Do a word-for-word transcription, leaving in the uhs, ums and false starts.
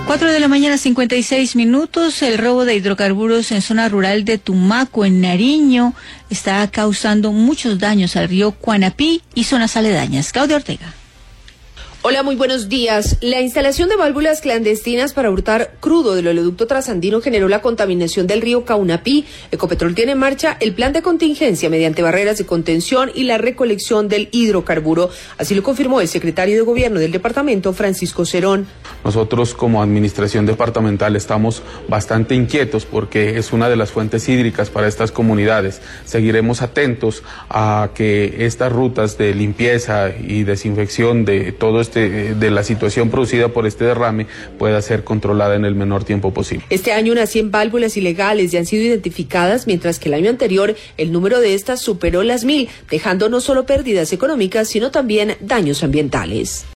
Cuatro de la mañana, cincuenta y seis minutos. El robo de hidrocarburos en zona rural de Tumaco, en Nariño, está causando muchos daños al río Cuanapí y zonas aledañas. Claudia Ortega. Hola, muy buenos días. La instalación de válvulas clandestinas para hurtar crudo del oleoducto trasandino generó la contaminación del río Caunapí. Ecopetrol tiene en marcha el plan de contingencia mediante barreras de contención y la recolección del hidrocarburo. Así lo confirmó el secretario de Gobierno del departamento, Francisco Cerón. Nosotros como administración departamental estamos bastante inquietos porque es una de las fuentes hídricas para estas comunidades. Seguiremos atentos a que estas rutas de limpieza y desinfección de todo este de la situación producida por este derrame pueda ser controlada en el menor tiempo posible. Este año unas cien válvulas ilegales ya han sido identificadas, mientras que el año anterior el número de estas superó las mil, dejando no solo pérdidas económicas, sino también daños ambientales.